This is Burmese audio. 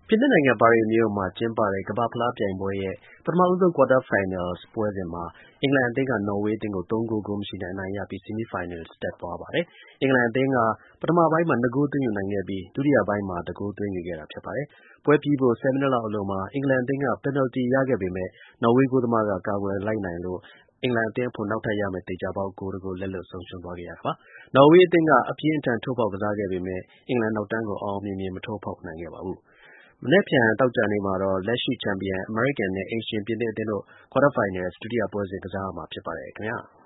ပြင်သစ်နိုင်ငံ ပါရီမြို့မှာ ကျင်းပတဲ့ ကမ္ဘာ့ဖလားပြိုင်ပွဲရဲ့ ပထမဦးဆုံး ကွာတားဖိုင်နယ် ပွဲစဉ်မှာ အင်္ဂလန်အသင်းက နော်ဝေးအသင်းကို ၃ ဂိုး ဂိုးမရှိနဲ့ အနိုင်ရပြီး ဆီမီးဖိုင်နယ် တက်သွားပါတယ်။ အင်္ဂလန်အသင်းက ပထမပိုင်းမှာ ၂ ဂိုး သွင်းယူနိုင်ခဲ့ပြီး ဒုတိယပိုင်းမှာ ၁ ဂိုး သွင်းယူခဲ့တာ ဖြစ်ပါတယ်။ ပွဲပြီးဖို့ ၁၀ မိနစ်လောက်အလိုမှာ အင်္ဂလန်အသင်းက ပင်နယ်လ်တီ ရခဲ့ပေမဲ့ နော်ဝေး ဂိုးသမားက ကာကွယ်လိုက်နိုင်လို့ အင်္ဂလန်အသင်းအဖို့ နောက်ထပ်ရမယ့် သေချာပေါက် ဂိုး ၁ ဂိုး လက်လွတ်ဆုံးရှုံးသွားခဲ့ရတာပါ။ နော်ဝေးအသင်းက အပြင်းအထန် ထိုးဖောက်ကစားခဲ့ပေမဲ့ အင်္ဂလန်နောက်တန်းကို အောင်အောင်မြင်မြင် မထိုးဖောက်နိုင်ခဲ့ပါဘူး။ မနက်ဖြန် သောကြာနေ့မှာတော့ လက်ရှိချန်ပီယံ အမေရိကန်နဲ့ အိမ်ရှင် ပြင်သစ်အသင်းတို့ ကွာတားဖိုင်နယ် ဒုတိယပွဲစဉ် ကစားရမှာ ဖြစ်ပါတယ်ခင်ဗျာ။